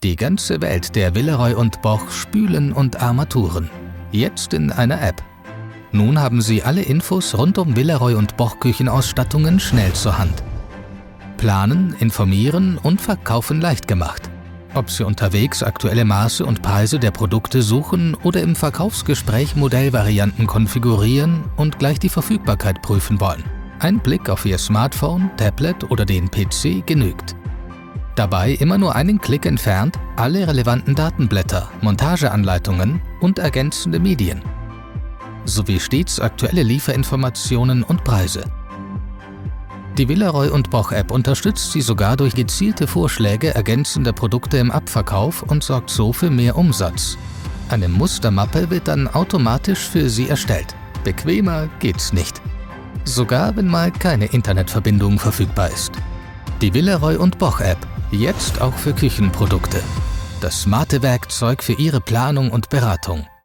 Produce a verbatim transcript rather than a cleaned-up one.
Die ganze Welt der Villeroy und Boch Spülen und Armaturen. Jetzt in einer App. Nun haben Sie alle Infos rund um Villeroy und Boch Küchenausstattungen schnell zur Hand. Planen, informieren und verkaufen leicht gemacht. Ob Sie unterwegs aktuelle Maße und Preise der Produkte suchen oder im Verkaufsgespräch Modellvarianten konfigurieren und gleich die Verfügbarkeit prüfen wollen. Ein Blick auf Ihr Smartphone, Tablet oder den P C genügt. Dabei immer nur einen Klick entfernt alle relevanten Datenblätter, Montageanleitungen und ergänzende Medien. Sowie stets aktuelle Lieferinformationen und Preise. Die Villeroy und Boch App unterstützt Sie sogar durch gezielte Vorschläge ergänzender Produkte im Abverkauf und sorgt so für mehr Umsatz. Eine Mustermappe wird dann automatisch für Sie erstellt. Bequemer geht's nicht. Sogar wenn mal keine Internetverbindung verfügbar ist. Die Villeroy und Boch App, jetzt auch für Küchenprodukte. Das smarte Werkzeug für Ihre Planung und Beratung.